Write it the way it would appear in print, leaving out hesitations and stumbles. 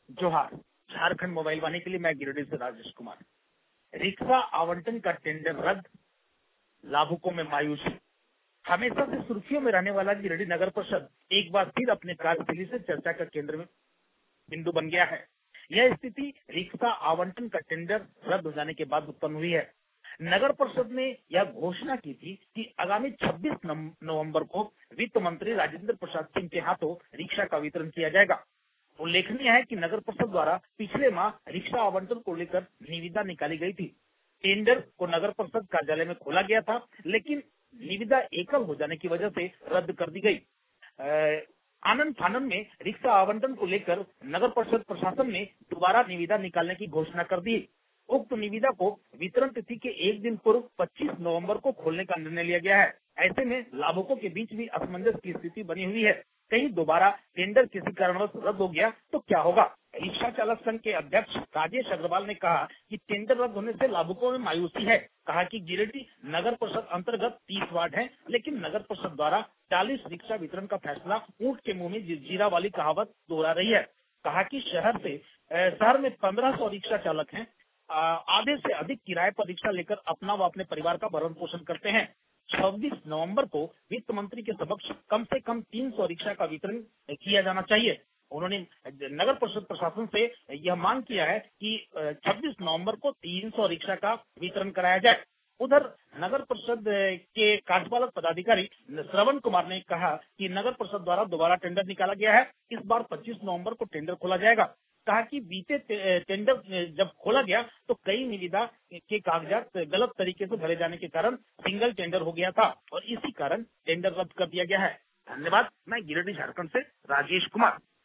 जोहार। झारखंड मोबाइल वाणी के लिए मैं गिरिडीह से राजेश कुमार। रिक्शा आवंटन का टेंडर रद्द, लाभुकों में मायूसी। हमेशा से सुर्खियों में रहने वाला गिरिडीह नगर परिषद एक बार फिर अपने कार्यशैली से चर्चा का केंद्र में बिंदु बन गया है। यह स्थिति रिक्शा आवंटन का टेंडर रद्द हो जाने के बाद उत्पन्न हुई है। नगर परिषद ने यह घोषणा की थी कि आगामी 26 नवंबर को वित्त मंत्री राजेंद्र प्रसाद सिंह के हाथों रिक्शा का वितरण किया जाएगा। उल्लेखनीय है कि नगर परिषद द्वारा पिछले माह रिक्शा आवंटन को लेकर निविदा निकाली गई थी। टेंडर को नगर परिषद कार्यालय में खोला गया था, लेकिन निविदा एकल हो जाने की वजह से रद्द कर दी गई। आनंद फानन में रिक्शा आवंटन को लेकर नगर परिषद प्रशासन ने दोबारा निविदा निकालने की घोषणा कर दी। उक्त निविदा को वितरण तिथि के एक दिन पूर्व 25 नवंबर को खोलने का निर्णय लिया गया है। ऐसे में लाभुकों के बीच भी असमंजस की स्थिति बनी हुई है। कहीं दोबारा टेंडर किसी कारणवश रद्द हो गया तो क्या होगा? रिक्शा चालक संघ के अध्यक्ष राजेश अग्रवाल ने कहा कि टेंडर रद्द होने से लाभुकों में मायूसी है। कहा कि गिरिडीह नगर परिषद अंतर्गत 30 वार्ड है, लेकिन नगर परिषद द्वारा 40 रिक्शा वितरण का फैसला ऊंट के मुंह में जीरा वाली कहावत दोहरा रही है। कहा कि शहर में 1500 रिक्शा चालक हैं। आधे से अधिक किराए पर रिक्शा लेकर अपना व अपने परिवार का भरण पोषण करते हैं। 26 नवंबर को वित्त मंत्री के समक्ष कम से कम 300 रिक्शा का वितरण किया जाना चाहिए। उन्होंने नगर परिषद प्रशासन से यह मांग किया है कि 26 नवंबर को 300 रिक्शा का वितरण कराया जाए। उधर नगर परिषद के कार्यपालक पदाधिकारी श्रवण कुमार ने कहा कि नगर परिषद द्वारा दोबारा टेंडर निकाला गया है। इस बार 25 नवंबर को टेंडर खोला जाएगा। कहा कि बीते टेंडर जब खोला गया तो कई निविदा के कागजात गलत तरीके से भरे जाने के कारण सिंगल टेंडर हो गया था और इसी कारण टेंडर रद्द कर दिया गया है। धन्यवाद। मैं गिरिडीह झारखंड से राजेश कुमार।